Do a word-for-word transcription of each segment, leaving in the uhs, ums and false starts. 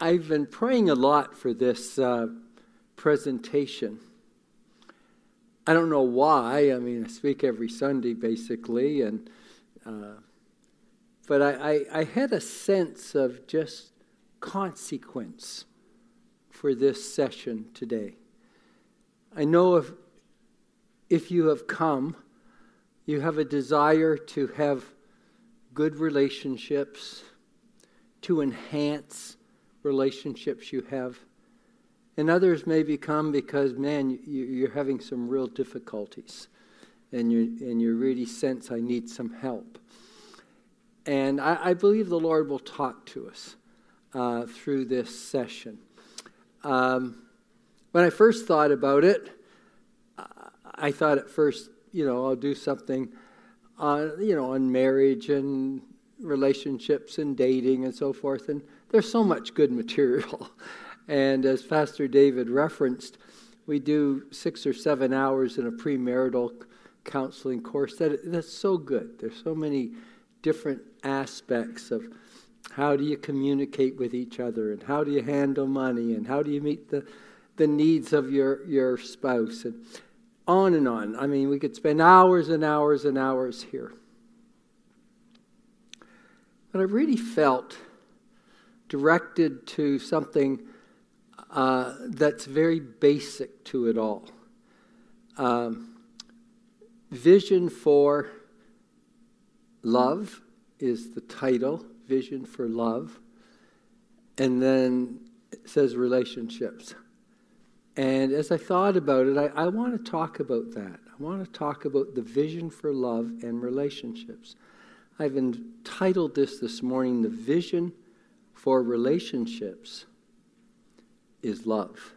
I've been praying a lot for this uh, presentation. I don't know why. I mean, I speak every Sunday basically, and uh, but I, I, I had a sense of just consequence for this session today. I know if if you have come, you have a desire to have good relationships, to enhance relationships you have. And others maybe come because, man, you, you're having some real difficulties. And you and you really sense, I need some help. And I, I believe the Lord will talk to us uh, through this session. Um, when I first thought about it, I thought at first, you know, I'll do something on, you know, on marriage and relationships and dating and so forth. And there's so much good material. And as Pastor David referenced, we do six or seven hours in a premarital counseling course. That that's so good. There's so many different aspects of how do you communicate with each other, and how do you handle money, and how do you meet the, the needs of your, your spouse, and on and on. I mean, we could spend hours and hours and hours here. But I really felt directed to something uh, that's very basic to it all. Um, Vision for Love is the title, Vision for Love. And then it says relationships. And as I thought about it, I, I want to talk about that. I want to talk about the vision for love and relationships. I've entitled this this morning, The Vision for Relationships is Love.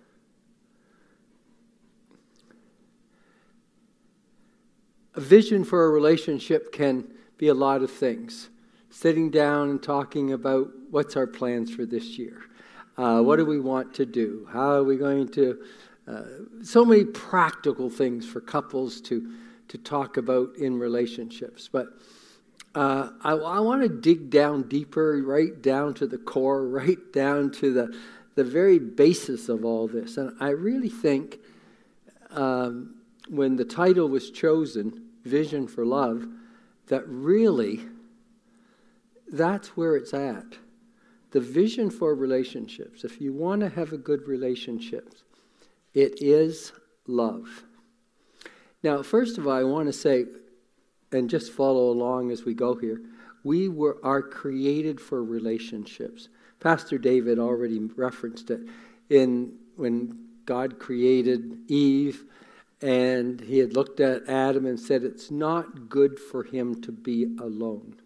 A vision for a relationship can be a lot of things. Sitting down and talking about what's our plans for this year. Uh, what do we want to do? How are we going to... Uh, so many practical things for couples to, to talk about in relationships. But uh, I, I want to dig down deeper, right down to the core, right down to the, the very basis of all this. And I really think um, when the title was chosen, Vision for Love, that really, that's where it's at. The vision for relationships. If you want to have a good relationship, it is love. Now, first of all, I want to say, and just follow along as we go here, we were are created for relationships. Pastor David already referenced it in when God created Eve, and he had looked at Adam and said, it's not good for him to be alone.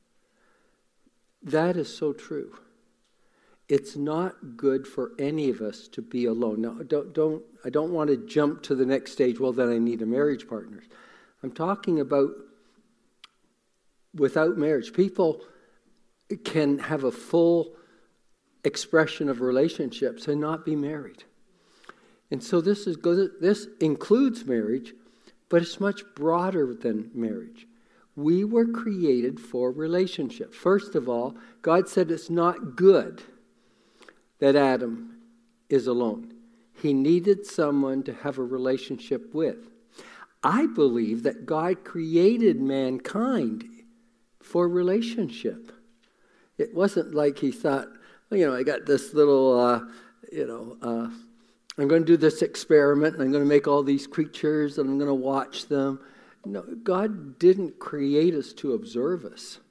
That is so true. It's not good for any of us to be alone. Now, don't, don't, I don't want to jump to the next stage, well, then I need a marriage partner. I'm talking about without marriage. People can have a full expression of relationships and not be married. And so this is this includes marriage, but it's much broader than marriage. We were created for relationships. First of all, God said it's not good that Adam is alone. He needed someone to have a relationship with. I believe that God created mankind for relationship. It wasn't like he thought, well, you know, I got this little, uh, you know, uh, I'm going to do this experiment, and I'm going to make all these creatures, and I'm going to watch them. No, God didn't create us to observe us.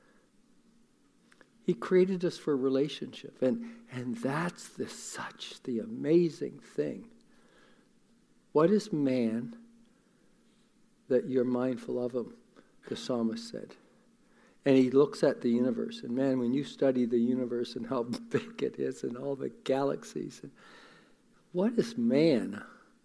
He created us for a relationship. And, and that's the, such the amazing thing. What is man that you're mindful of him, the psalmist said. And he looks at the universe. And man, when you study the universe and how big it is and all the galaxies, and what is man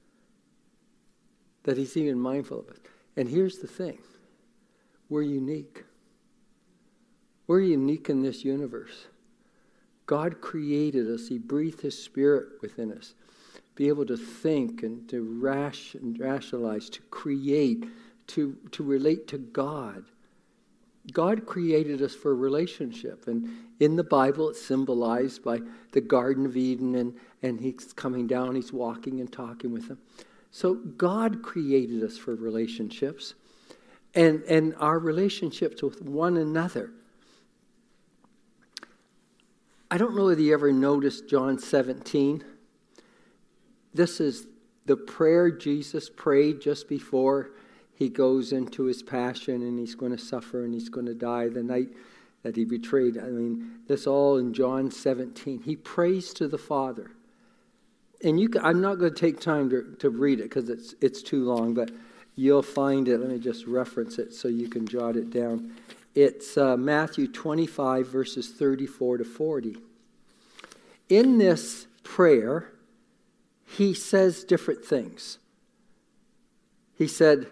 that he's even mindful of it? And here's the thing. We're unique. We're unique in this universe. God created us. He breathed his spirit within us. Be able to think and to rash and rationalize, to create, to, to relate to God. God created us for relationship. And in the Bible, it's symbolized by the Garden of Eden, and, and he's coming down, he's walking and talking with them. So God created us for relationships, and, and our relationships with one another. I don't know whether you ever noticed John seventeen. This is the prayer Jesus prayed just before he goes into his passion, and he's going to suffer and he's going to die the night that he betrayed. I mean, this all in John seventeen. He prays to the Father. And you can, I'm not going to take time to, to read it because it's it's too long, but you'll find it. Let me just reference it so you can jot it down. It's uh, Matthew twenty-five, verses thirty-four to forty. In this prayer, he says different things. He said,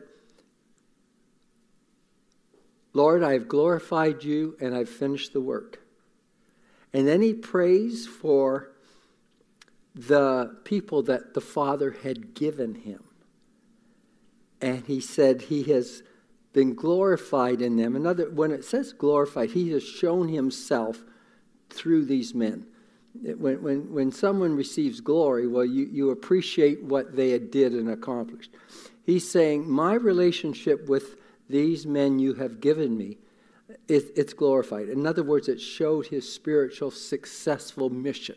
Lord, I have glorified you and I've finished the work. And then he prays for the people that the Father had given him. And he said he has been glorified in them. Another, when it says glorified, he has shown himself through these men. When, when, when someone receives glory, well, you, you appreciate what they did and accomplished. He's saying, my relationship with these men you have given me, it, it's glorified. In other words, it showed his spiritual successful mission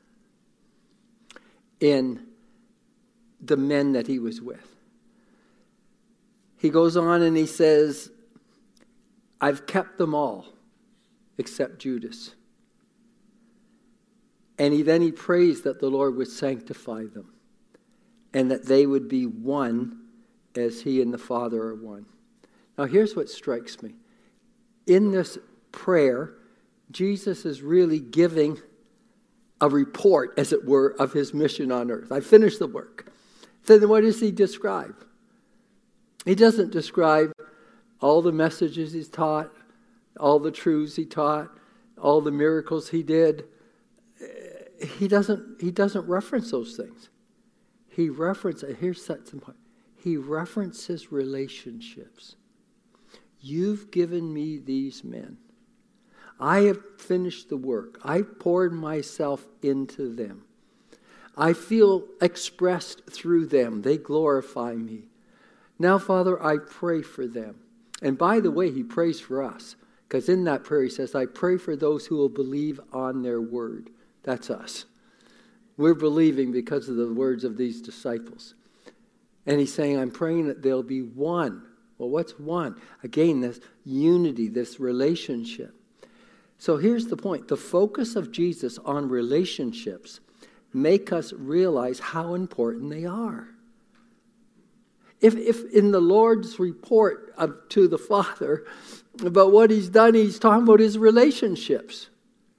in the men that he was with. He goes on and he says, I've kept them all except Judas. And he then he prays that the Lord would sanctify them and that they would be one as he and the Father are one. Now here's what strikes me. In this prayer, Jesus is really giving a report, as it were, of his mission on earth. I finished the work. Then what does he describe? He doesn't describe all the messages he's taught, all the truths he taught, all the miracles he did. He doesn't, he doesn't reference those things. He references, here's something important. He references relationships. You've given me these men. I have finished the work. I poured myself into them. I feel expressed through them. They glorify me. Now, Father, I pray for them. And by the way, he prays for us. Because in that prayer he says, I pray for those who will believe on their word. That's us. We're believing because of the words of these disciples. And he's saying, I'm praying that they'll be one. Well, what's one? Again, this unity, this relationship. So here's the point. The focus of Jesus on relationships make us realize how important they are. If, if in the Lord's report of, to the Father about what he's done, he's talking about his relationships.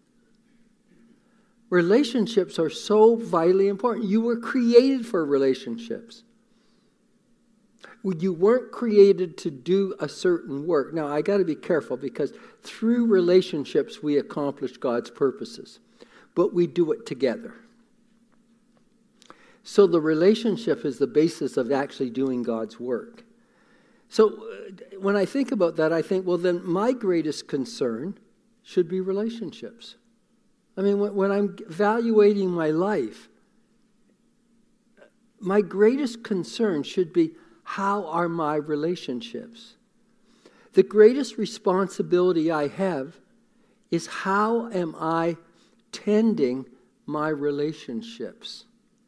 Relationships are so vitally important. You were created for relationships. You weren't created to do a certain work. Now, I got to be careful because through relationships we accomplish God's purposes. But we do it together. So the relationship is the basis of actually doing God's work. So when I think about that, I think, well, then my greatest concern should be relationships. I mean, when I'm evaluating my life, my greatest concern should be, how are my relationships? The greatest responsibility I have is, how am I tending my relationships?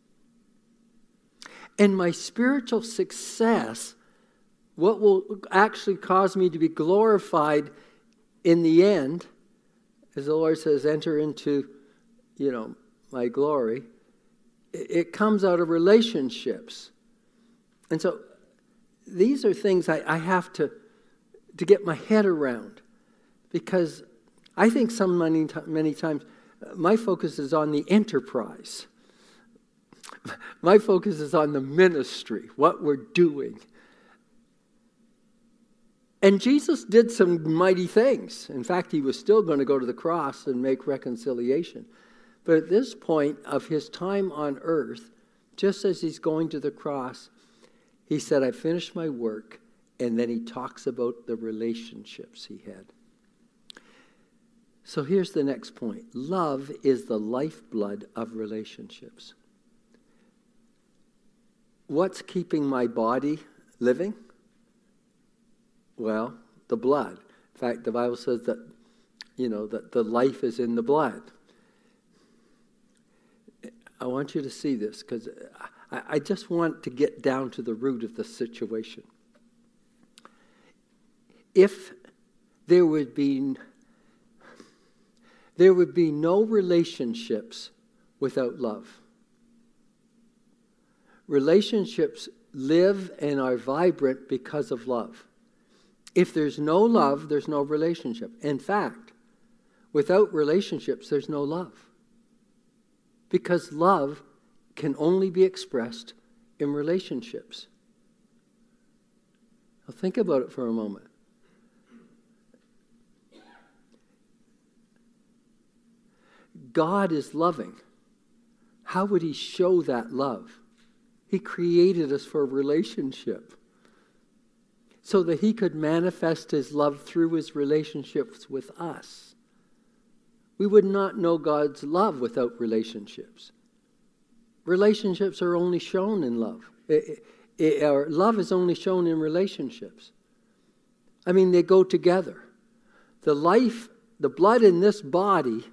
And my spiritual success, what will actually cause me to be glorified in the end, as the Lord says, enter into, you know, my glory, it comes out of relationships. And so these are things I, I have to, to get my head around, because I think some many, many times my focus is on the enterprise. My focus is on the ministry, what we're doing. And Jesus did some mighty things. In fact, he was still going to go to the cross and make reconciliation. But at this point of his time on earth, just as he's going to the cross, he said, I finished my work, And then he talks about the relationships he had. So here's the next point. Love is the lifeblood of relationships. What's keeping my body living? Well, the blood. In fact, the Bible says that, you know, that the life is in the blood. I want you to see this because I, I just want to get down to the root of the situation. If there would be there would be no relationships without love. Relationships live and are vibrant because of love. If there's no love, there's no relationship. In fact, without relationships, there's no love. Because love can only be expressed in relationships. Now think about it for a moment. God is loving. How would he show that love? He created us for a relationship so that he could manifest his love through his relationships with us. We would not know God's love without relationships. Relationships are only shown in love. It, it, or love is only shown in relationships. I mean, they go together. The life, the blood in this body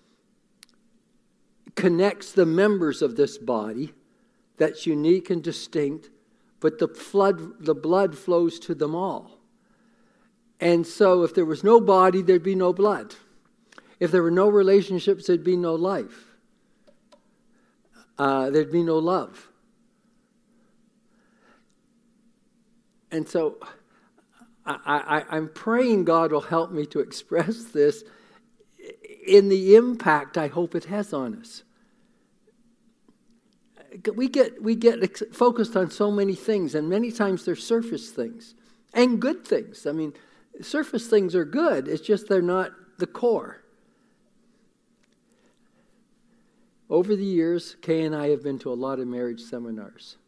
connects the members of this body that's unique and distinct, but the flood, the blood flows to them all. And so if there was no body, there'd be no blood. If there were no relationships, there'd be no life. Uh, there'd be no love. And so I, I, I'm praying God will help me to express this in the impact I hope it has on us. We get we get focused on so many things, and many times they're surface things and good things. I mean, surface things are good. It's just they're not the core. Over the years, Kay and I have been to a lot of marriage seminars.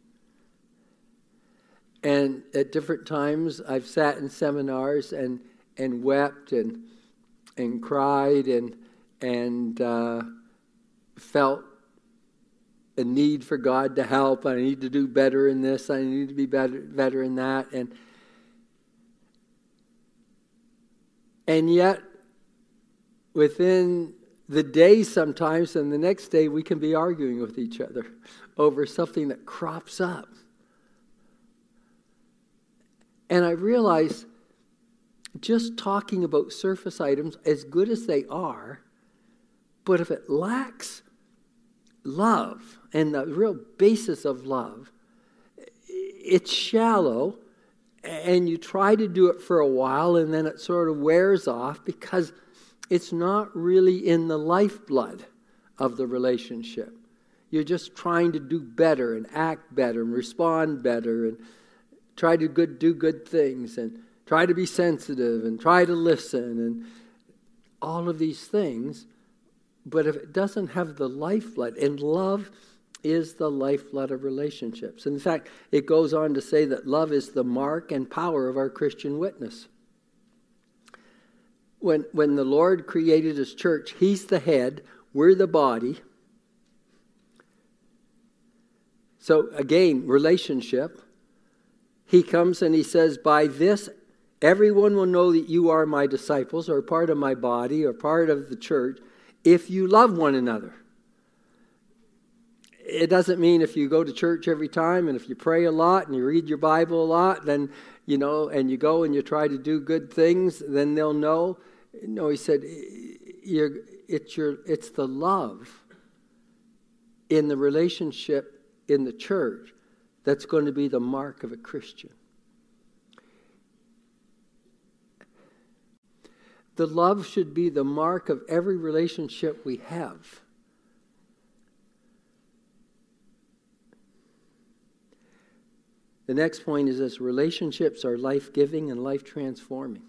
And at different times, I've sat in seminars and and wept and and cried and and uh, felt a need for God to help. I need to do better in this. I need to be better, better in that. And and yet, within the day sometimes and the next day, we can be arguing with each other over something that crops up. And I realize just talking about surface items, as good as they are, but if it lacks love and the real basis of love, it's shallow, and you try to do it for a while and then it sort of wears off because it's not really in the lifeblood of the relationship. You're just trying to do better and act better and respond better and try to good, do good things and try to be sensitive and try to listen and all of these things. But if it doesn't have the lifeblood, and love is the lifeblood of relationships. In fact, it goes on to say that love is the mark and power of our Christian witness. When, when the Lord created his church, he's the head, we're the body. So again, relationship. He comes and he says, by this, everyone will know that you are my disciples or part of my body or part of the church if you love one another. It doesn't mean if you go to church every time and if you pray a lot and you read your Bible a lot, then, you know, and you go and you try to do good things, then they'll know. No, he said, you're, it's your, it's the love in the relationship in the church that's going to be the mark of a Christian. The love should be the mark of every relationship we have. The next point is this: relationships are life-giving and life-transforming.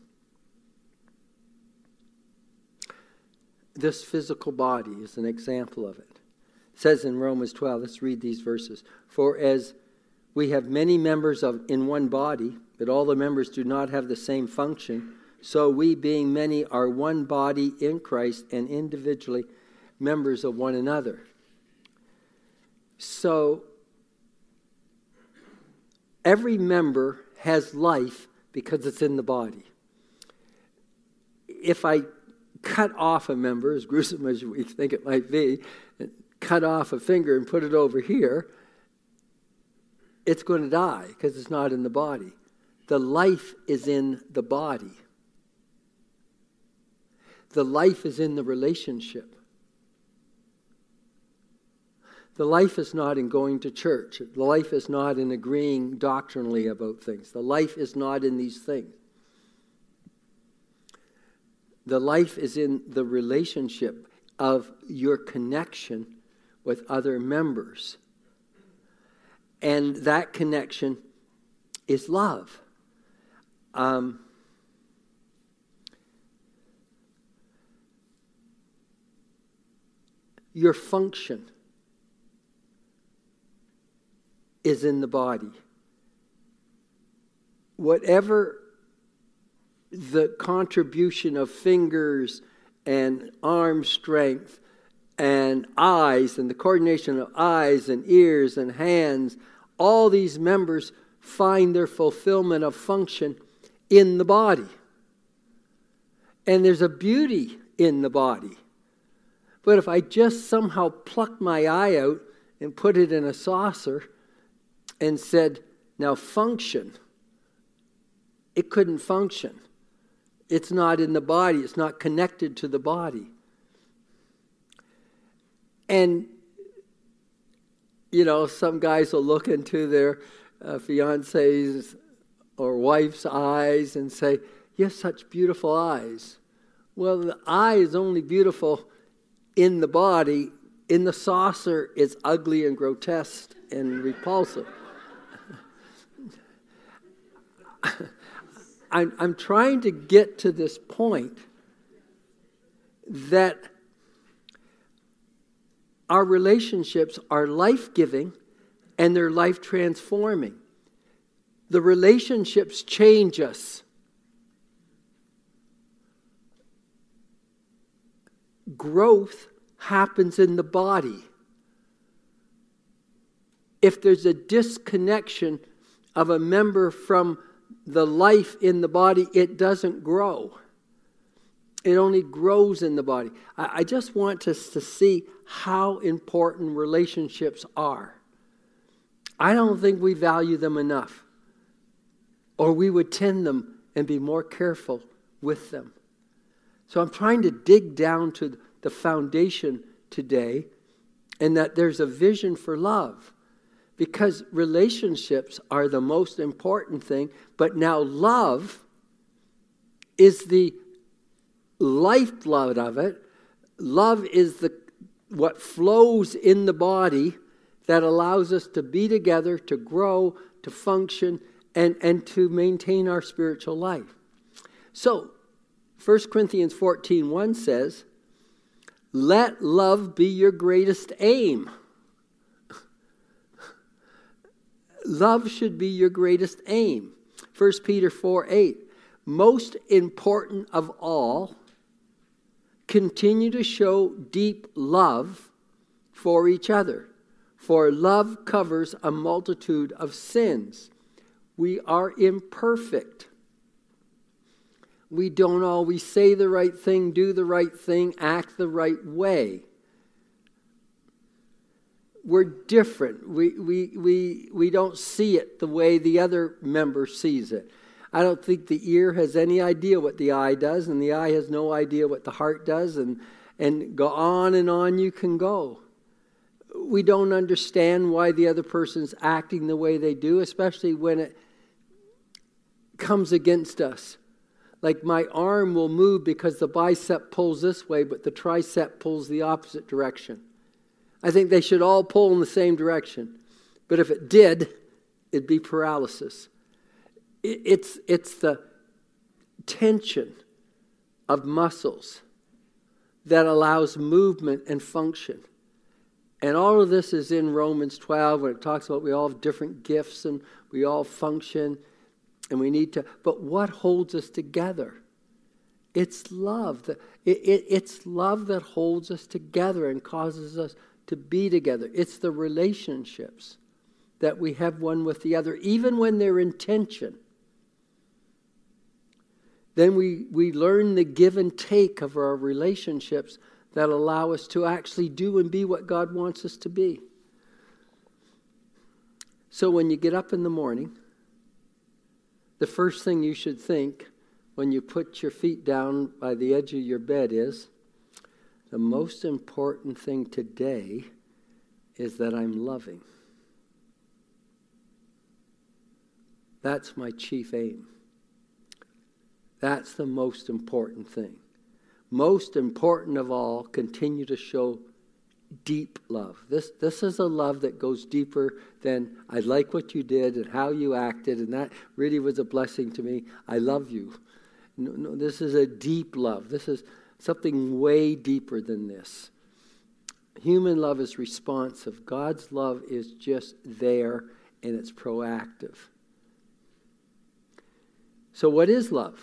This physical body is an example of it. It says in Romans twelve, let's read these verses. For as we have many members of in one body, but all the members do not have the same function. So we, being many, are one body in Christ and individually members of one another. So every member has life because it's in the body. If I cut off a member, as gruesome as we think it might be, cut off a finger and put it over here, it's going to die because it's not in the body. The life is in the body. The life is in the relationship. The life is not in going to church. The life is not in agreeing doctrinally about things. The life is not in these things. The life is in the relationship of your connection with other members. And that connection is love. Um, your function is in the body. Whatever the contribution of fingers and arm strength and eyes and the coordination of eyes and ears and hands, all these members find their fulfillment of function in the body. And there's a beauty in the body. But if I just somehow plucked my eye out and put it in a saucer and said, now function, it couldn't function. It's not in the body. It's not connected to the body. And, you know, some guys will look into their uh, fiance's or wife's eyes and say, you have such beautiful eyes. Well, the eye is only beautiful in the body. In the saucer, it's ugly and grotesque and repulsive. I'm, I'm trying to get to this point that our relationships are life-giving and they're life-transforming. The relationships change us. Growth happens in the body. If there's a disconnection of a member from the life in the body, it doesn't grow. It only grows in the body. I, I just want us to see how important relationships are. I don't think we value them enough, or we would tend them and be more careful with them. So I'm trying to dig down to the foundation today, and that there's a vision for love. Because relationships are the most important thing, but now love is the lifeblood of it. Love is the what flows in the body that allows us to be together, to grow, to function, and, and to maintain our spiritual life. So, First Corinthians fourteen one says, let love be your greatest aim. Love should be your greatest aim. First Peter four eight. Most important of all, continue to show deep love for each other. For love covers a multitude of sins. We are imperfect. We don't always say the right thing, do the right thing, act the right way. We're different. We, we, we, we don't see it the way the other member sees it. I don't think the ear has any idea what the eye does, and the eye has no idea what the heart does, and, and go on and on you can go. We don't understand why the other person's acting the way they do, especially when it comes against us. Like my arm will move because the bicep pulls this way, but the tricep pulls the opposite direction. I think they should all pull in the same direction. But if it did, it'd be paralysis. It's, it's the tension of muscles that allows movement and function. And all of this is in Romans twelve when it talks about we all have different gifts and we all function. And we need to, but what holds us together? It's love. It, it, it's love that holds us together and causes us to be together. It's the relationships that we have one with the other, even when they're in tension. Then we, we learn the give and take of our relationships that allow us to actually do and be what God wants us to be. So when you get up in the morning, the first thing you should think when you put your feet down by the edge of your bed is, the most important thing today is that I'm loving. That's my chief aim. That's the most important thing. Most important of all, continue to show deep love. This this is a love that goes deeper than I like what you did and how you acted, and that really was a blessing to me. I love you. No, no, this is a deep love. This is something way deeper than this. Human love is responsive. God's love is just there, and it's proactive. So what is love?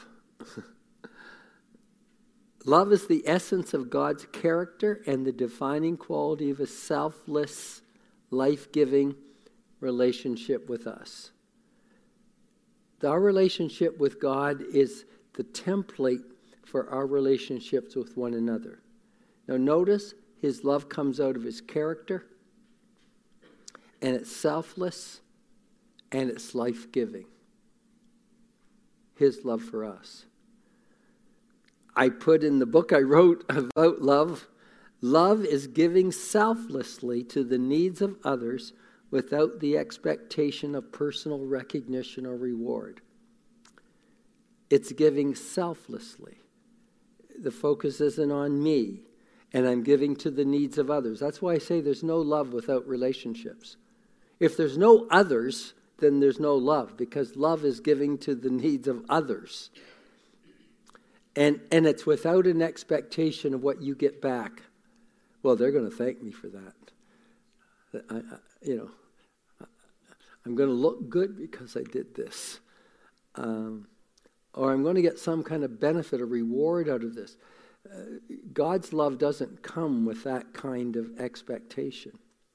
Love is the essence of God's character and the defining quality of a selfless, life-giving relationship with us. Our relationship with God is the template for our relationships with one another. Now notice, his love comes out of his character, and it's selfless, and it's life-giving. His love for us. I put in the book I wrote about love, love is giving selflessly to the needs of others without the expectation of personal recognition or reward. It's giving selflessly. The focus isn't on me, and I'm giving to the needs of others. That's why I say there's no love without relationships. If there's no others, then there's no love, because love is giving to the needs of others. And and it's without an expectation of what you get back. Well, they're going to thank me for that. I, I, you know, I'm going to look good because I did this. Um, or I'm going to get some kind of benefit or reward out of this. Uh, God's love doesn't come with that kind of expectation.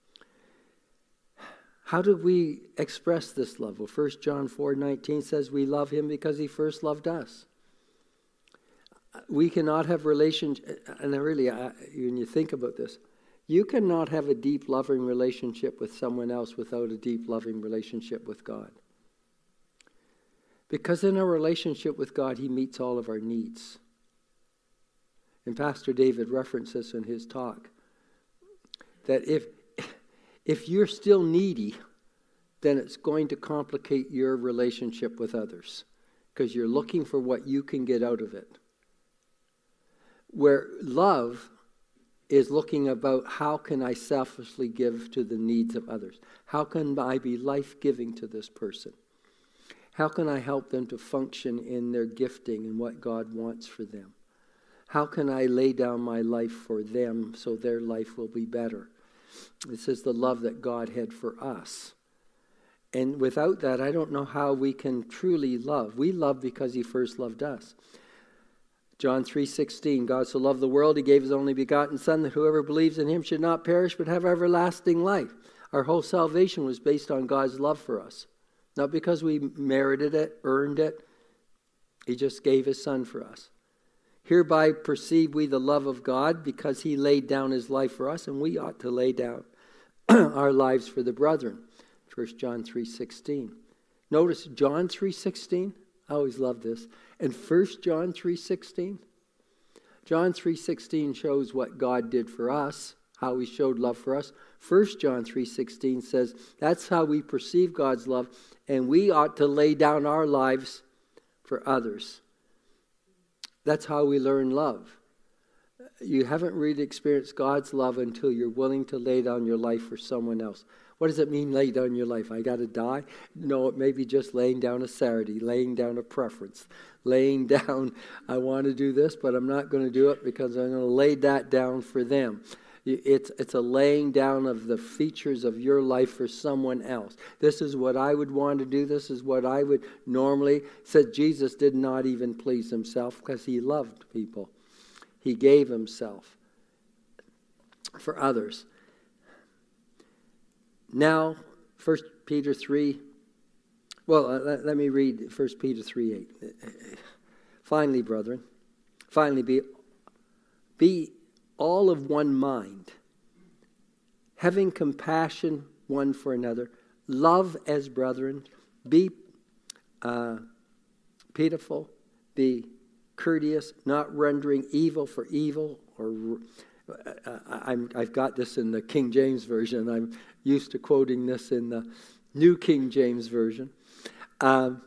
How do we express this love? Well, First John four nineteen says we love him because he first loved us. We cannot have relationship, and I really, I, when you think about this, you cannot have a deep, loving relationship with someone else without a deep, loving relationship with God. Because in our relationship with God, he meets all of our needs. And Pastor David referenced this in his talk, that if if you're still needy, then it's going to complicate your relationship with others, because you're looking for what you can get out of it. Where love is looking about how can I selflessly give to the needs of others? How can I be life-giving to this person? How can I help them to function in their gifting and what God wants for them? How can I lay down my life for them so their life will be better? This is the love that God had for us. And without that, I don't know how we can truly love. We love because he first loved us. John three sixteen, God so loved the world, he gave his only begotten Son, that whoever believes in him should not perish but have everlasting life. Our whole salvation was based on God's love for us. Not because we merited it, earned it. He just gave his Son for us. Hereby perceive we the love of God, because he laid down his life for us, and we ought to lay down our lives for the brethren. First John three sixteen. Notice John three sixteen. I always love this. And First John three sixteen. John three sixteen shows what God did for us, how he showed love for us. First John three sixteen says that's how we perceive God's love, and we ought to lay down our lives for others. That's how we learn love. You haven't really experienced God's love until you're willing to lay down your life for someone else. What does it mean, lay down your life? I got to die? No, it may be just laying down a Saturday, laying down a preference, laying down, I want to do this, but I'm not going to do it because I'm going to lay that down for them. It's, it's a laying down of the features of your life for someone else. This is what I would want to do. This is what I would normally. Said Jesus did not even please himself because he loved people. He gave himself for others. Now, First Peter three. Well, uh, let, let me read First Peter three eight. Finally, brethren, finally be be all of one mind, having compassion one for another, love as brethren, be uh, pitiful, be courteous, not rendering evil for evil. Or uh, I'm, I've got this in the King James Version. I'm used to quoting this in the New King James Version. Um,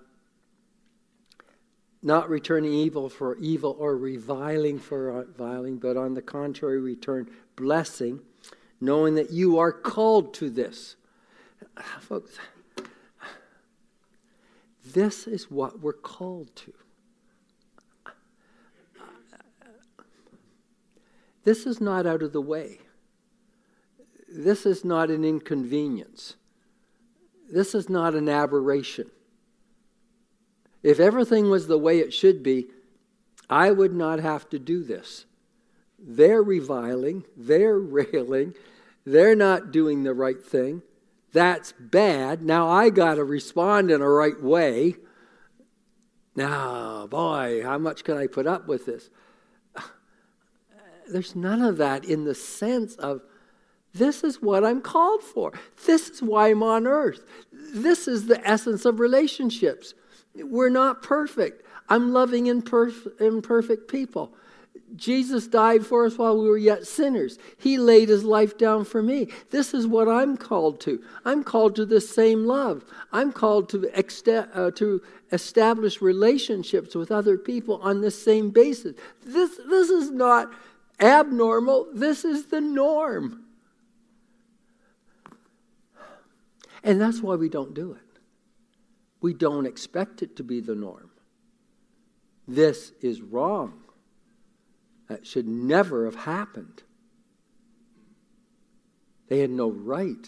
not returning evil for evil or reviling for reviling, but on the contrary, return blessing, knowing that you are called to this. Folks, this is what we're called to. This is not out of the way. This is not an inconvenience. This is not an aberration. If everything was the way it should be, I would not have to do this. They're reviling, they're railing, they're not doing the right thing. That's bad. Now I got to respond in a right way. Now, boy, how much can I put up with this? There's none of that in the sense of, this is what I'm called for. This is why I'm on earth. This is the essence of relationships. We're not perfect. I'm loving imperf- imperfect people. Jesus died for us while we were yet sinners. He laid his life down for me. This is what I'm called to. I'm called to the same love. I'm called to, ext- uh, to establish relationships with other people on the same basis. This, this is not abnormal. This is the norm. And that's why we don't do it. We don't expect it to be the norm. This is wrong. That should never have happened. They had no right.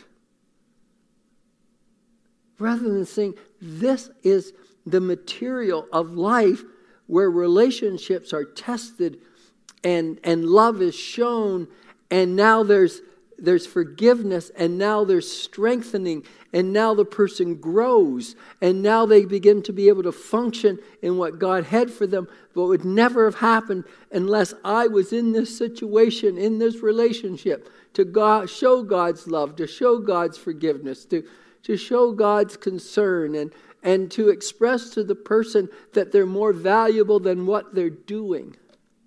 Rather than saying, this is the material of life where relationships are tested and, and love is shown, and now there's There's forgiveness, and now there's strengthening, and now the person grows, and now they begin to be able to function in what God had for them, but would never have happened unless I was in this situation, in this relationship, to God, show God's love, to show God's forgiveness, to, to show God's concern, and, and to express to the person that they're more valuable than what they're doing.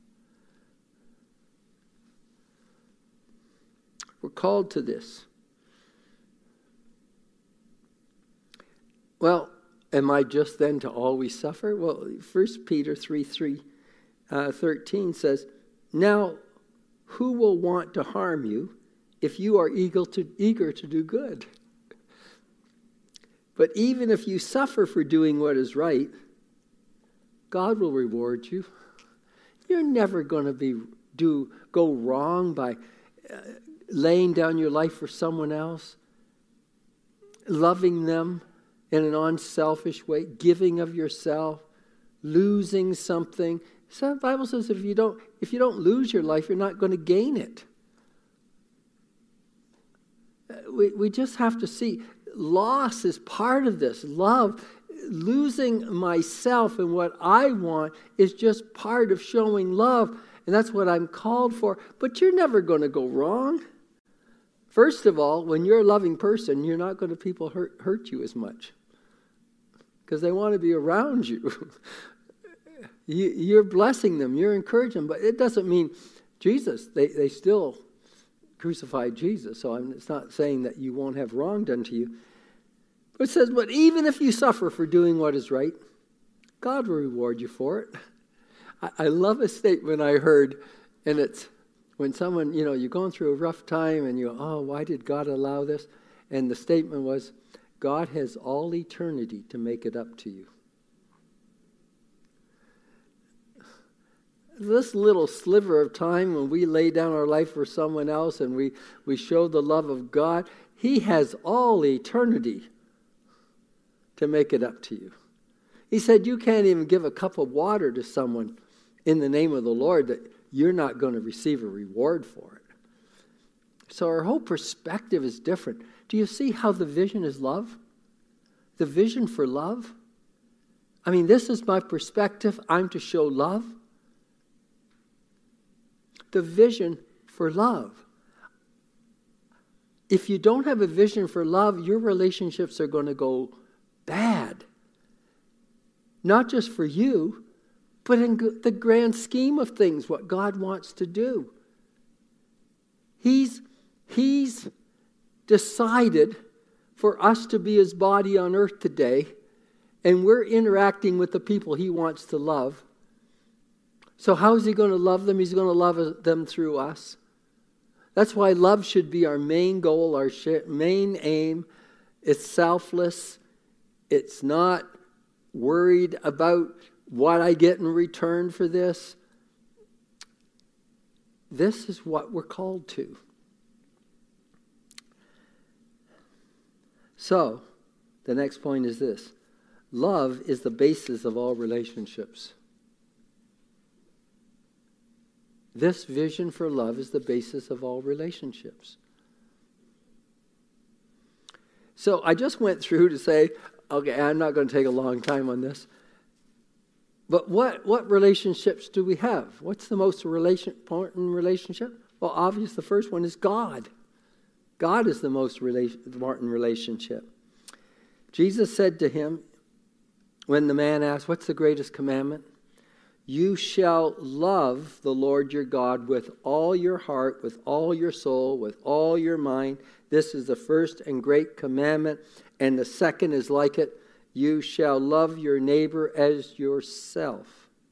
We're called to this. Well, am I just then to always suffer? Well, First Peter three, three, uh, thirteen says, now who will want to harm you if you are eager to, eager to do good? But even if you suffer for doing what is right, God will reward you. You're never going to be do go wrong by uh, laying down your life for someone else, loving them in an unselfish way, giving of yourself, losing something. So the Bible says if you don't, if you don't lose your life, you're not going to gain it. We, we just have to see loss is part of this. Love, losing myself and what I want is just part of showing love, and that's what I'm called for. But you're never going to go wrong. First of all, when you're a loving person, you're not going to people hurt, hurt you as much because they want to be around you. you. You're blessing them. You're encouraging them. But it doesn't mean Jesus. They, they still crucified Jesus. So I'm, it's not saying that you won't have wrong done to you. But it says, but even if you suffer for doing what is right, God will reward you for it. I, I love a statement I heard, and it's, when someone, you know, you're going through a rough time and you go, oh, why did God allow this? And the statement was, God has all eternity to make it up to you. this little sliver of time when we lay down our life for someone else and we, we show the love of God, he has all eternity to make it up to you. He said you can't even give a cup of water to someone in the name of the Lord that you're not going to receive a reward for it. So our whole perspective is different. Do you see how the vision is love? The vision for love? I mean, this is my perspective. I'm to show love. The vision for love. If you don't have a vision for love, your relationships are going to go bad. Not just for you, but in the grand scheme of things, what God wants to do. He's, he's decided for us to be his body on earth today, and we're interacting with the people he wants to love. So how is he going to love them? He's going to love them through us. That's why love should be our main goal, our main aim. It's selfless. It's not worried about what I get in return for this. This is what we're called to. So, the next point is this. Love is the basis of all relationships. This vision for love is the basis of all relationships. So I just went through to say, okay, I'm not going to take a long time on this. But what, what relationships do we have? What's the most relation, important relationship? Well, obviously the first one is God. God is the most relation, important relationship. Jesus said to him, when the man asked, what's the greatest commandment? You shall love the Lord your God with all your heart, with all your soul, with all your mind. This is the first and great commandment. And the second is like it. You shall love your neighbor as yourself.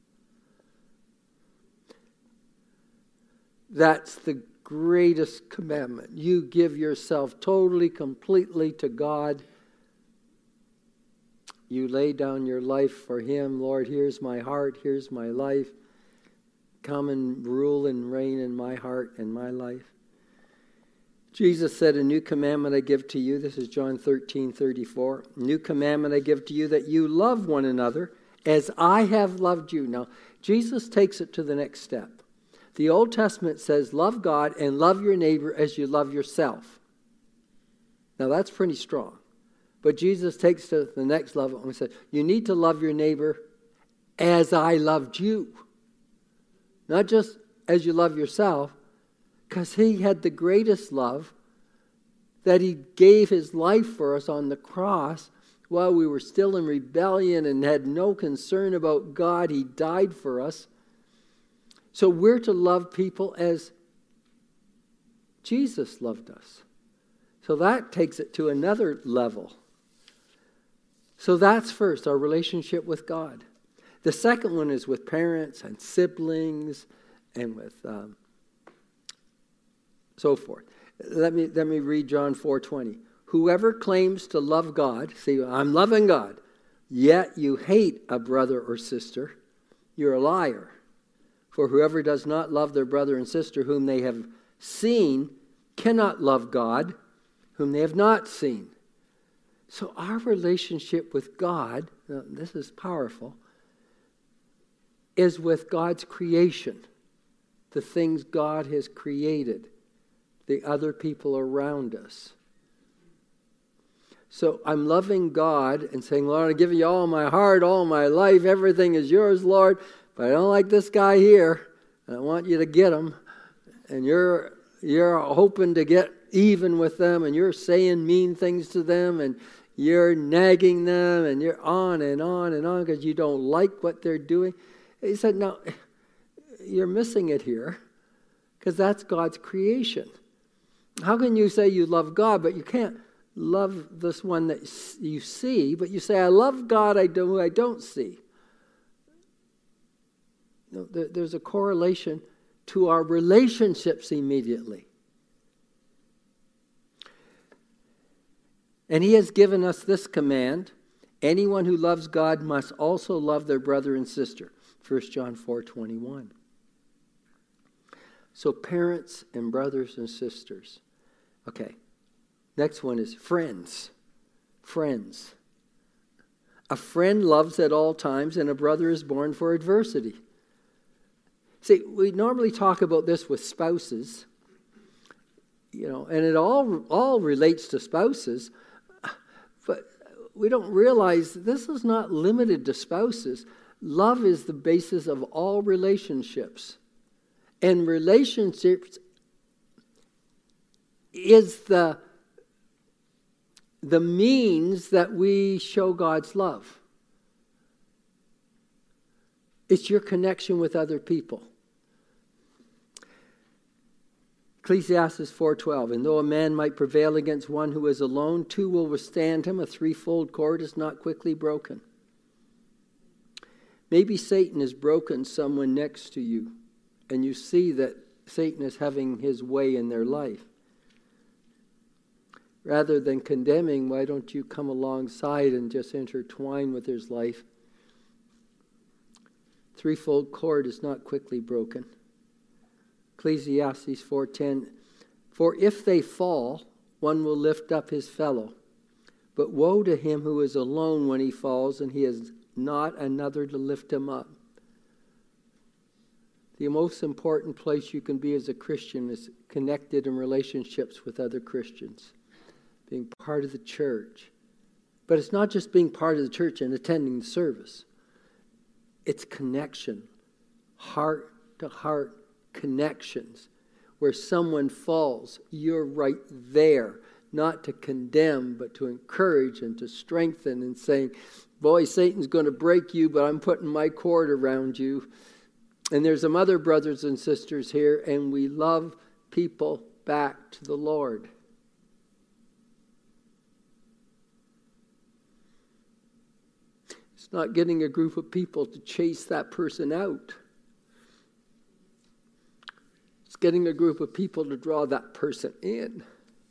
That's the greatest commandment. You give yourself totally, completely to God. You lay down your life for him. Lord, here's my heart, here's my life. Come and rule and reign in my heart and my life. Jesus said, a new commandment I give to you. This is John thirteen thirty-four. New commandment I give to you, that you love one another as I have loved you. Now, Jesus takes it to the next step. The Old Testament says, love God and love your neighbor as you love yourself. Now, that's pretty strong. But Jesus takes it to the next level and says, you need to love your neighbor as I loved you. Not just as you love yourself, because he had the greatest love, that he gave his life for us on the cross while we were still in rebellion and had no concern about God. He died for us. So we're to love people as Jesus loved us. So that takes it to another level. So that's first, our relationship with God. The second one is with parents and siblings and with um, so forth. Let me, let me read John four twenty. Whoever claims to love God, see, I'm loving God, yet you hate a brother or sister, you're a liar. For whoever does not love their brother and sister whom they have seen cannot love God whom they have not seen. So our relationship with God, now this is powerful, is with God's creation. The things God has created. The other people around us. So I'm loving God and saying, Lord, I give you all my heart, all my life. Everything is yours, Lord. But I don't like this guy here. And I want you to get him. And you're, you're hoping to get even with them. And you're saying mean things to them. And you're nagging them, and you're on and on and on because you don't like what they're doing. He said, no, you're missing it here because that's God's creation. How can you say you love God, but you can't love this one that you see, but you say, I love God, I do, I don't see. No, there's a correlation to our relationships immediately. And he has given us this command. Anyone who loves God must also love their brother and sister. First John four twenty-one. So parents and brothers and sisters. Okay. Next one is friends. Friends. A friend loves at all times, and a brother is born for adversity. See, we normally talk about this with spouses, you know, and it all all relates to spouses, but we don't realize this is not limited to spouses. Love is the basis of all relationships, and relationships is the the means that we show God's love. It's your connection with other people. Ecclesiastes four twelve, and though a man might prevail against one who is alone, two will withstand him. A threefold cord is not quickly broken. Maybe Satan has broken someone next to you, and you see that Satan is having his way in their life. Rather than condemning, why don't you come alongside and just intertwine with his life? Threefold cord is not quickly broken. Ecclesiastes four ten, for if they fall, one will lift up his fellow. But woe to him who is alone when he falls, and he has not another to lift him up. The most important place you can be as a Christian is connected in relationships with other Christians. Being part of the church. But it's not just being part of the church and attending the service. It's connection. Heart-to-heart connections. Where someone falls, you're right there. Not to condemn, but to encourage and to strengthen and saying, boy, Satan's going to break you, but I'm putting my cord around you. And there's some other brothers and sisters here, and we love people back to the Lord. It's not getting a group of people to chase that person out. It's getting a group of people to draw that person in.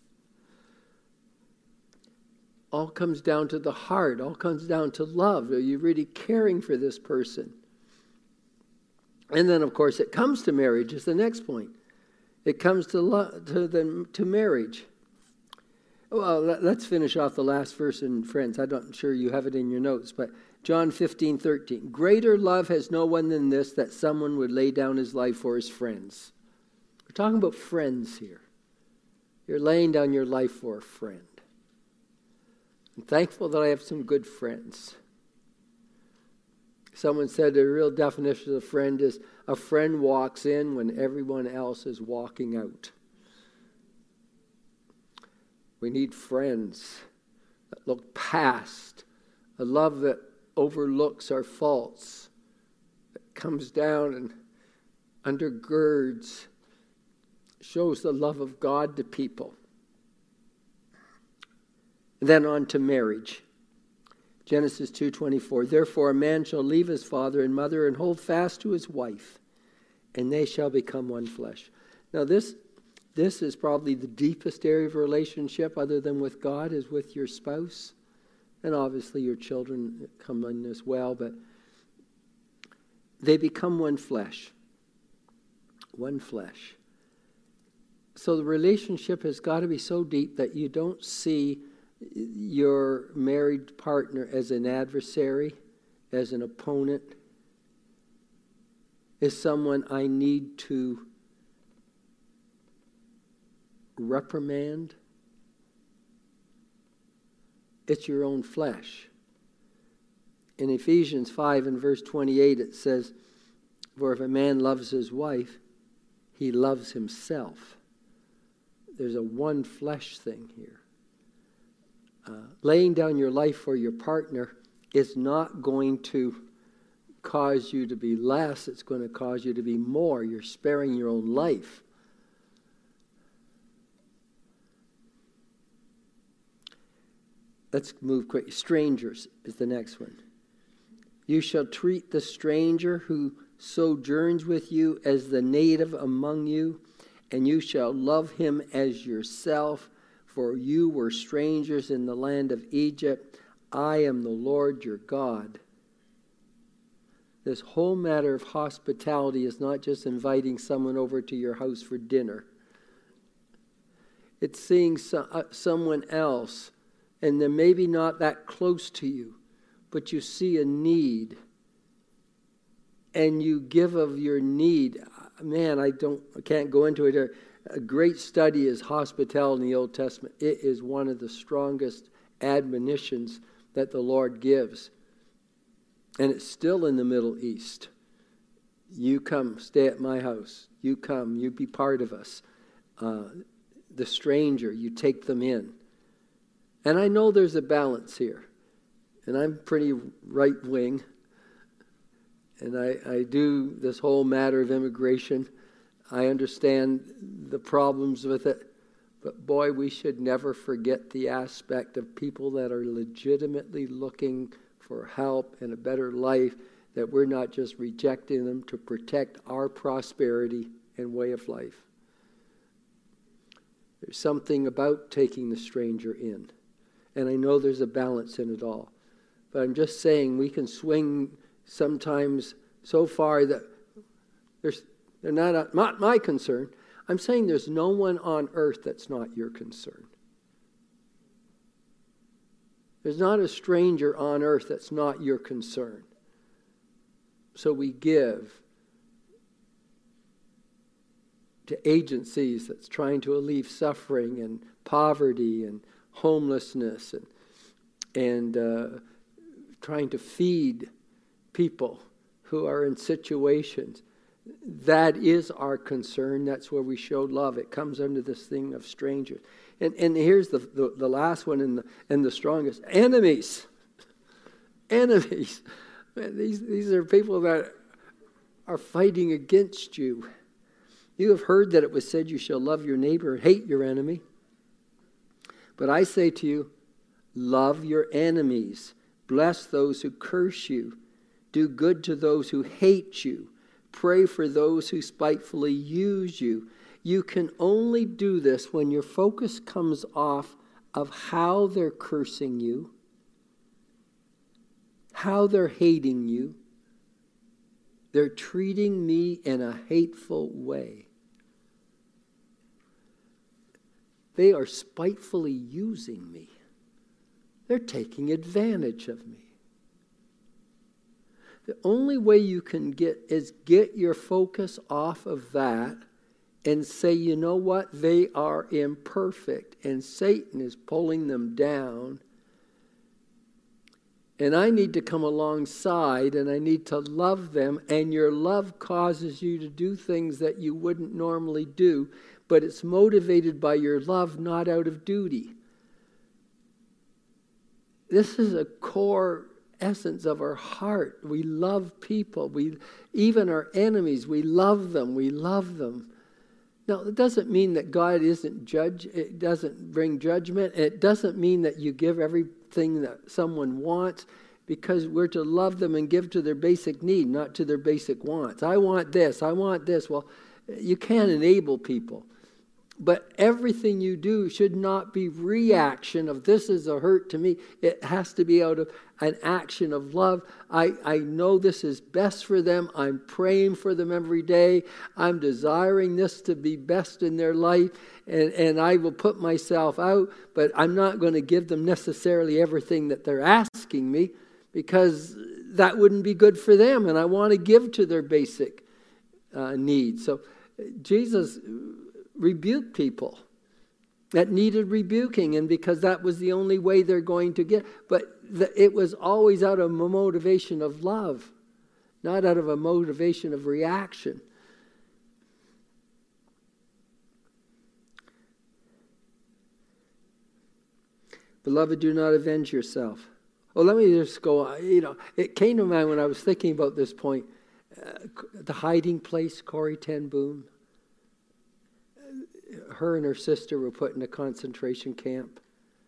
All comes down to the heart. All comes down to love. Are you really caring for this person? And then, of course, it comes to marriage is the next point. It comes to lo- to, the, to marriage. Well, let's finish off the last verse in Friends. I'm not sure you have it in your notes, but John fifteen thirteen. Greater love has no one than this, that someone would lay down his life for his friends. We're talking about friends here. You're laying down your life for a friend. I'm thankful that I have some good friends. Someone said the real definition of a friend is a friend walks in when everyone else is walking out. We need friends that look past, a love that overlooks our faults, that comes down and undergirds, shows the love of God to people. And then on to marriage. Genesis two twenty-four. Therefore a man shall leave his father and mother and hold fast to his wife, and they shall become one flesh. Now this this is probably the deepest area of relationship other than with God, is with your spouse. And obviously your children come in as well, but they become one flesh. One flesh. So the relationship has got to be so deep that you don't see your married partner as an adversary, as an opponent, as someone I need to reprimand. It's your own flesh. In Ephesians five and verse twenty-eight it says, for if a man loves his wife, he loves himself. There's a one flesh thing here. Uh, laying down your life for your partner is not going to cause you to be less. It's going to cause you to be more. You're sparing your own life. Let's move quick. Strangers is the next one. You shall treat the stranger who sojourns with you as the native among you, and you shall love him as yourself. For you were strangers in the land of Egypt. I am the Lord your God. This whole matter of hospitality is not just inviting someone over to your house for dinner. It's seeing so, uh, someone else, and they're maybe not that close to you, but you see a need, and you give of your need. Man, I don't, I can't go into it. A great study is hospitality in the Old Testament. It is one of the strongest admonitions that the Lord gives. And it's still in the Middle East. You come, stay at my house. You come, you be part of us. Uh, the stranger, you take them in. And I know there's a balance here. And I'm pretty right-wing. And I, I do this whole matter of immigration. I understand the problems with it. But boy, we should never forget the aspect of people that are legitimately looking for help and a better life, that we're not just rejecting them to protect our prosperity and way of life. There's something about taking the stranger in. And I know there's a balance in it all. But I'm just saying we can swing sometimes so far that there's, they're not, not my concern. I'm saying there's no one on earth that's not your concern. There's not a stranger on earth that's not your concern. So we give to agencies that's trying to alleviate suffering and poverty and homelessness and, and uh, trying to feed people who are in situations. That is our concern. That's where we show love. It comes under this thing of strangers. And and here's the, the, the last one and the, and the strongest. Enemies. Enemies. Man, these, these are people that are fighting against you. You have heard that it was said you shall love your neighbor and hate your enemy. But I say to you, love your enemies. Bless those who curse you. Do good to those who hate you. Pray for those who spitefully use you. You can only do this when your focus comes off of how they're cursing you, how they're hating you. They're treating me in a hateful way. They are spitefully using me. They're taking advantage of me. The only way you can get is get your focus off of that and say, you know what? They are imperfect and Satan is pulling them down. And I need to come alongside and I need to love them. And your love causes you to do things that you wouldn't normally do. But it's motivated by your love, not out of duty. This is a core essence of our heart. We love people. We, even our enemies, we love them. We love them. Now, it doesn't mean that God isn't judge. It doesn't bring judgment. It doesn't mean that you give everything that someone wants, because we're to love them and give to their basic need, not to their basic wants. I want this. I want this. Well, you can't enable people. But everything you do should not be reaction of this is a hurt to me. It has to be out of an action of love. I, I know this is best for them. I'm praying for them every day. I'm desiring this to be best in their life. And, and I will put myself out. But I'm not going to give them necessarily everything that they're asking me, because that wouldn't be good for them. And I want to give to their basic uh, needs. So Jesus rebuked people that needed rebuking, and because that was the only way they're going to get. But the, it was always out of a motivation of love, not out of a motivation of reaction. Beloved, do not avenge yourself. Well, let me just go, you know, it came to mind when I was thinking about this point. Uh, the hiding place, Corrie ten Boom. Her and her sister were put in a concentration camp.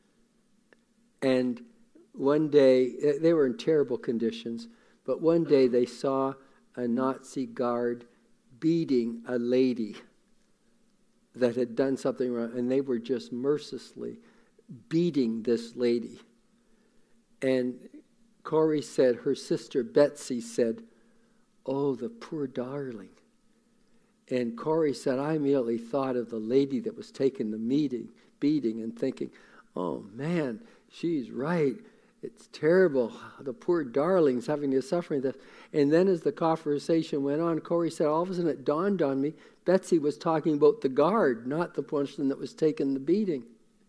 And one day, they were in terrible conditions, but one day they saw a Nazi guard beating a lady that had done something wrong, and they were just mercilessly beating this lady. And Corrie said, her sister Betsy said, oh, the poor darling. And Corey said, I immediately thought of the lady that was taking the meeting, beating and thinking, oh, man, she's right. It's terrible. The poor darling's having to suffer this. And then as the conversation went on, Corey said, all of a sudden it dawned on me, Betsy was talking about the guard, not the person that was taking the beating.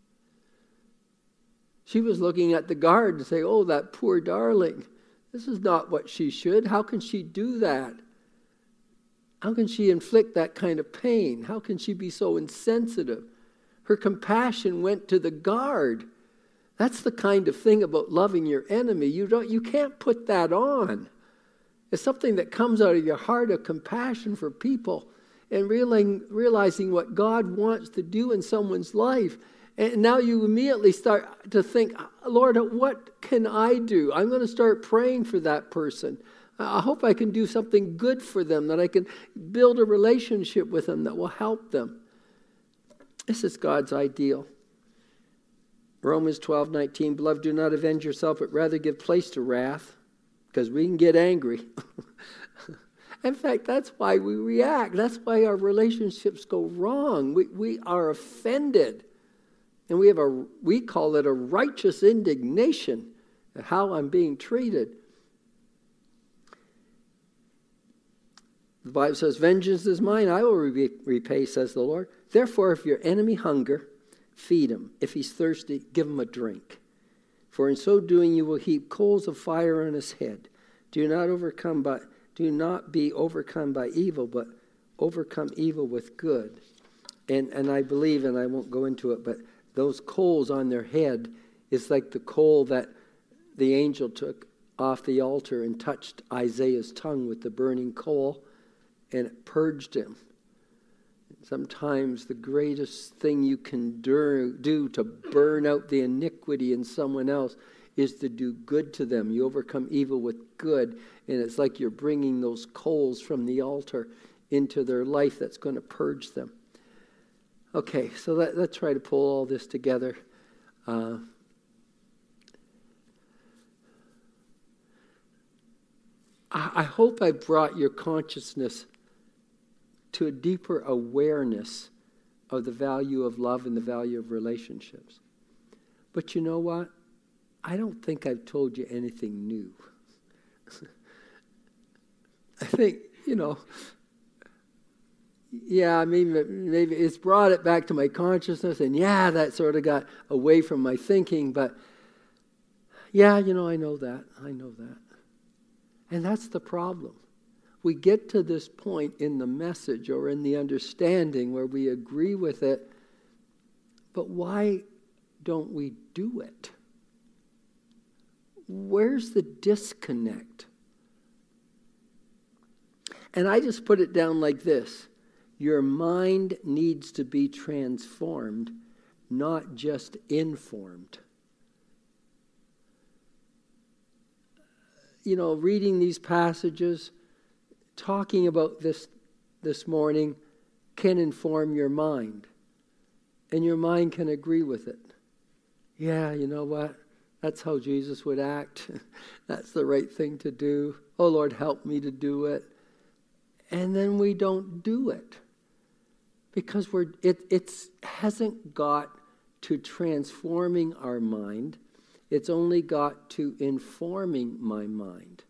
She was looking at the guard and saying, oh, that poor darling. This is not what she should. How can she do that? How can she inflict that kind of pain? How can she be so insensitive? Her compassion went to the guard. That's the kind of thing about loving your enemy. You don't, you can't put that on. It's something that comes out of your heart of compassion for people and realizing, realizing what God wants to do in someone's life. And now you immediately start to think, Lord, what can I do? I'm going to start praying for that person. I hope I can do something good for them, that I can build a relationship with them that will help them. This is God's ideal. Romans twelve nineteen, beloved, do not avenge yourself, but rather give place to wrath, because we can get angry. In fact, that's why we react. That's why our relationships go wrong. We, we are offended. And we have a we call it a righteous indignation at how I'm being treated. The Bible says, vengeance is mine, I will repay, says the Lord. Therefore, if your enemy hunger, feed him. If he's thirsty, give him a drink. For in so doing, you will heap coals of fire on his head. Do not overcome by, do not be overcome by evil, but overcome evil with good. And and I believe, and I won't go into it, but those coals on their head is like the coal that the angel took off the altar and touched Isaiah's tongue with the burning coal, and it purged him. Sometimes the greatest thing you can do to burn out the iniquity in someone else is to do good to them. You overcome evil with good, and it's like you're bringing those coals from the altar into their life that's going to purge them. Okay, so let, let's try to pull all this together. Uh, I, I hope I brought your consciousness to a deeper awareness of the value of love and the value of relationships. But you know what? I don't think I've told you anything new. I think, you know, yeah, I mean, maybe it's brought it back to my consciousness, and yeah, that sort of got away from my thinking, but yeah, you know, I know that. I know that. And that's the problem. We get to this point in the message or in the understanding where we agree with it, but why don't we do it? Where's the disconnect? And I just put it down like this. Your mind needs to be transformed, not just informed. You know, reading these passages, talking about this this morning can inform your mind. And your mind can agree with it. Yeah, you know what? That's how Jesus would act. That's the right thing to do. Oh, Lord, help me to do it. And then we don't do it. Because we're it it's hasn't got to transforming our mind. It's only got to informing my mind.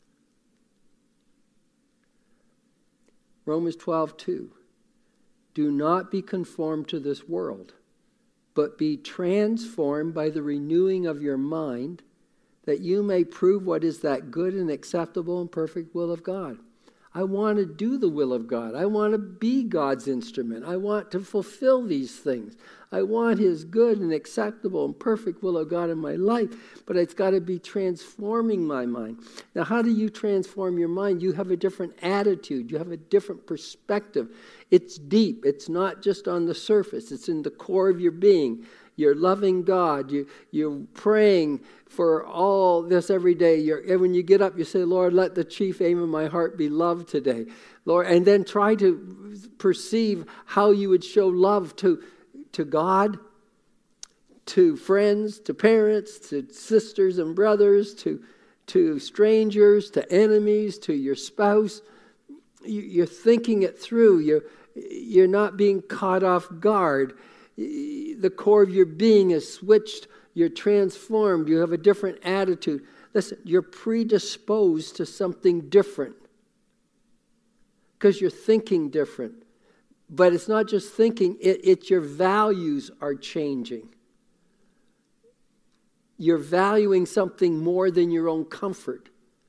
Romans twelve two. Do not be conformed to this world, but be transformed by the renewing of your mind, that you may prove what is that good and acceptable and perfect will of God. I want to do the will of God. I want to be God's instrument. I want to fulfill these things. I want His good and acceptable and perfect will of God in my life, but it's got to be transforming my mind. Now, how do you transform your mind? You have a different attitude. You have a different perspective. It's deep. It's not just on the surface. It's in the core of your being. You're loving God. You, you're praying for all this every day. You're, when you get up, you say, Lord, let the chief aim of my heart be love today. Lord, and then try to perceive how you would show love to, to God, to friends, to parents, to sisters and brothers, to, to strangers, to enemies, to your spouse. You're thinking it through. You're, you're not being caught off guard. The core of your being is switched. You're transformed. You have a different attitude. Listen, you're predisposed to something different because you're thinking different. But it's not just thinking, it, it's your values are changing. You're valuing something more than your own comfort.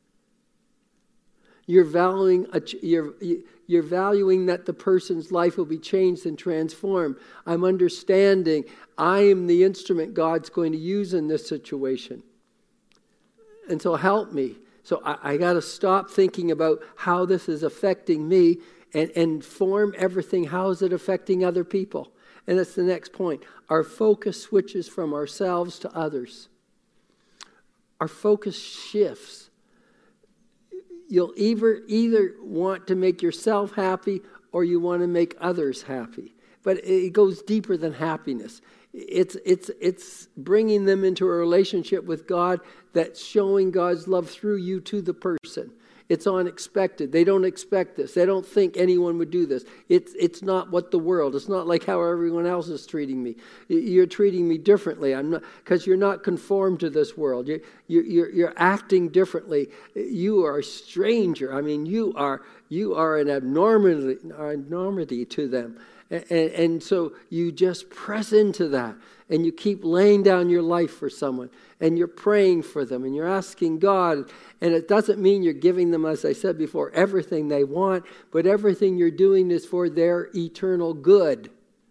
You're valuing, a, you're, you're valuing that the person's life will be changed and transformed. I'm understanding I am the instrument God's going to use in this situation. And so help me. So I, I got to stop thinking about how this is affecting me and, and form everything. How is it affecting other people? And that's the next point. Our focus switches from ourselves to others. Our focus shifts. You'll either, either want to make yourself happy or you want to make others happy. But it goes deeper than happiness. It's, it's, it's bringing them into a relationship with God that's showing God's love through you to the person. It's unexpected. They don't expect this. They don't think anyone would do this. It's, it's not what the world. It's not like how everyone else is treating me. You're treating me differently. I'm not, because you're not conformed to this world. You're, you're, you're acting differently. You are a stranger. I mean, you are, you are an abnormality, abnormality to them. And, and so you just press into that and you keep laying down your life for someone and you're praying for them and you're asking God. And it doesn't mean you're giving them, as I said before, everything they want, but everything you're doing is for their eternal good,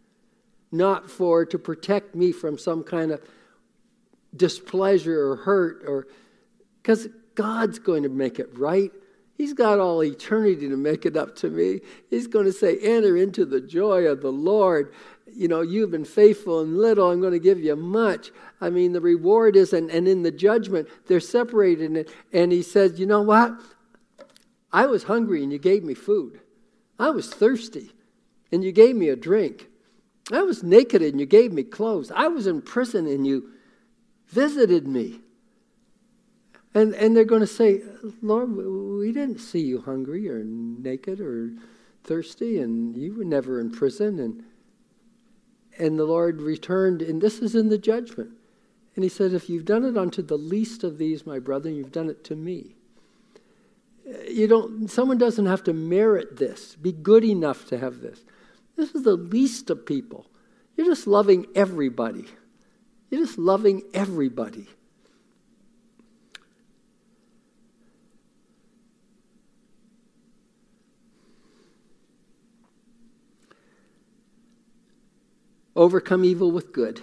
not for to protect me from some kind of displeasure or hurt, or because God's going to make it right. He's got all eternity to make it up to me. He's going to say, enter into the joy of the Lord. You know, you've been faithful in little, I'm going to give you much. I mean, the reward is, and, and in the judgment, they're separated. And, and he says, you know what? I was hungry and you gave me food. I was thirsty and you gave me a drink. I was naked and you gave me clothes. I was in prison and you visited me. And and they're going to say, Lord, we didn't see you hungry or naked or thirsty, and you were never in prison. And and the Lord returned, and this is in the judgment. And he said, if you've done it unto the least of these, my brother, you've done it to me. You don't. Someone doesn't have to merit this, be good enough to have this. This is the least of people. You're just loving everybody. You're just loving everybody. Overcome evil with good.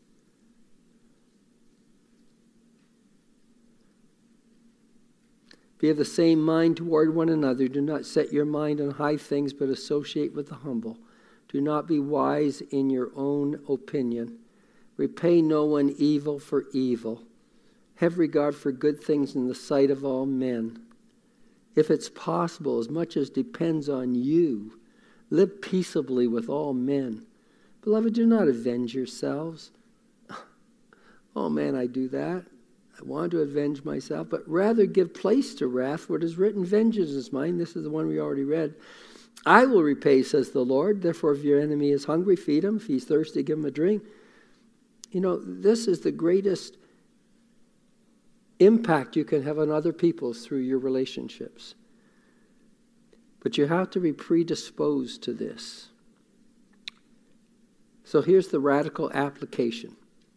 Be of the same mind toward one another. Do not set your mind on high things, but associate with the humble. Do not be wise in your own opinion. Repay no one evil for evil. Have regard for good things in the sight of all men. If it's possible, as much as depends on you, live peaceably with all men. Beloved, do not avenge yourselves. Oh man, I do that. I want to avenge myself, but rather give place to wrath, for it is written, vengeance is mine. This is the one we already read. I will repay, says the Lord. Therefore, if your enemy is hungry, feed him. If he's thirsty, give him a drink. You know, this is the greatest impact you can have on other people through your relationships. But you have to be predisposed to this. So here's the radical application.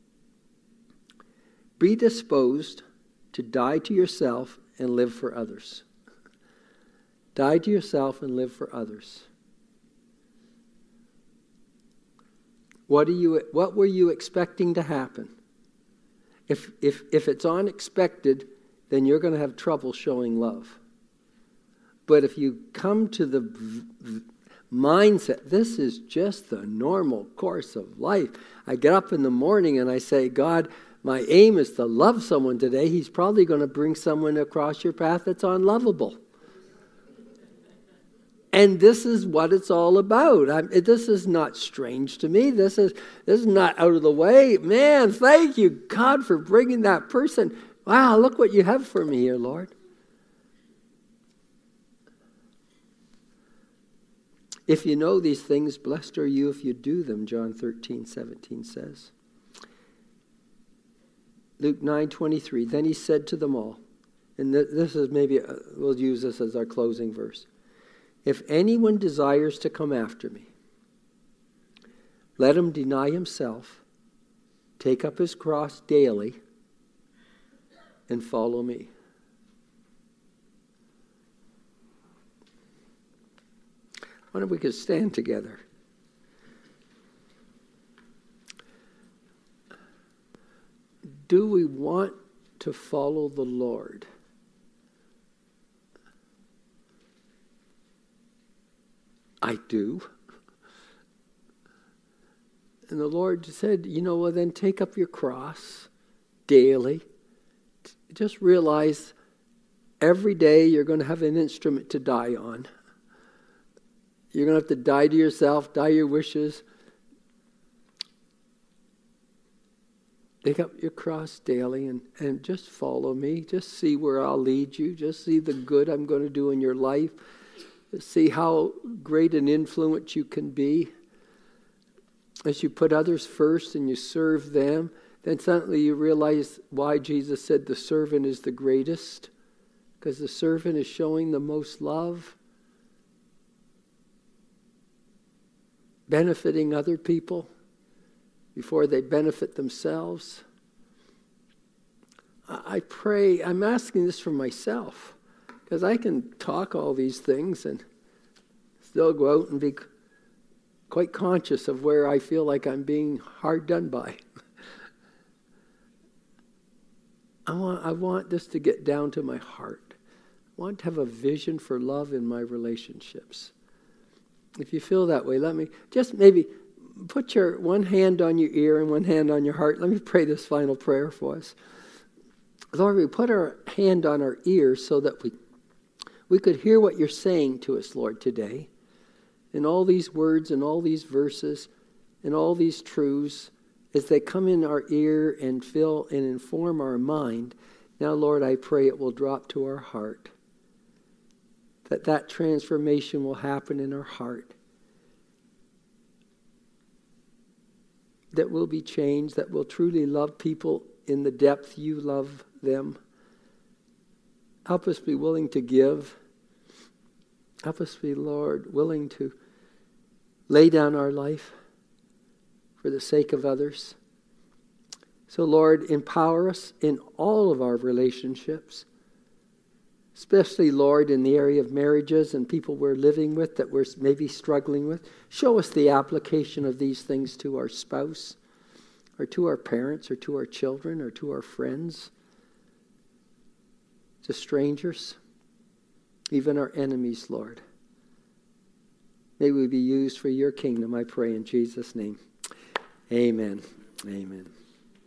Be disposed to die to yourself and live for others. Die to yourself and live for others. What are you? What were you expecting to happen? If if if it's unexpected, then you're going to have trouble showing love. But if you come to the v- v- mindset, this is just the normal course of life. I get up in the morning and I say, God, my aim is to love someone today. He's probably going to bring someone across your path that's unlovable. And this is what it's all about. I'm, this is not strange to me. This is this is not out of the way. Man, thank you, God, for bringing that person Wow, look what you have for me here, Lord. If you know these things, blessed are you if you do them, John thirteen seventeen says. Luke nine twenty-three, then he said to them all, and this is maybe, we'll use this as our closing verse. If anyone desires to come after me, let him deny himself, take up his cross daily, and follow me. I wonder if we could stand together. Do we want to follow the Lord? I do. And the Lord said, you know, well, then take up your cross daily. Just realize every day you're going to have an instrument to die on. You're going to have to die to yourself, die your wishes. Take up your cross daily and, and just follow me. Just see where I'll lead you. Just see the good I'm going to do in your life. Just see how great an influence you can be. As you put others first and you serve them, then suddenly you realize why Jesus said the servant is the greatest. Because the servant is showing the most love. Benefiting other people before they benefit themselves. I pray, I'm asking this for myself, because I can talk all these things and still go out and be quite conscious of where I feel like I'm being hard done by. I want, I want this to get down to my heart. I want to have a vision for love in my relationships. If you feel that way, let me just maybe put your one hand on your ear and one hand on your heart. Let me pray this final prayer for us. Lord, we put our hand on our ears so that we we could hear what you're saying to us, Lord, today. And all these words and all these verses and all these truths, as they come in our ear and fill and inform our mind, now, Lord, I pray it will drop to our heart. That that transformation will happen in our heart. That we'll be changed, that we'll truly love people in the depth you love them. Help us be willing to give. Help us be, Lord, willing to lay down our life for the sake of others. So, Lord, empower us in all of our relationships. Especially, Lord, in the area of marriages and people we're living with that we're maybe struggling with. Show us the application of these things to our spouse or to our parents or to our children or to our friends, to strangers, even our enemies, Lord. May we be used for your kingdom, I pray in Jesus' name. Amen. Amen.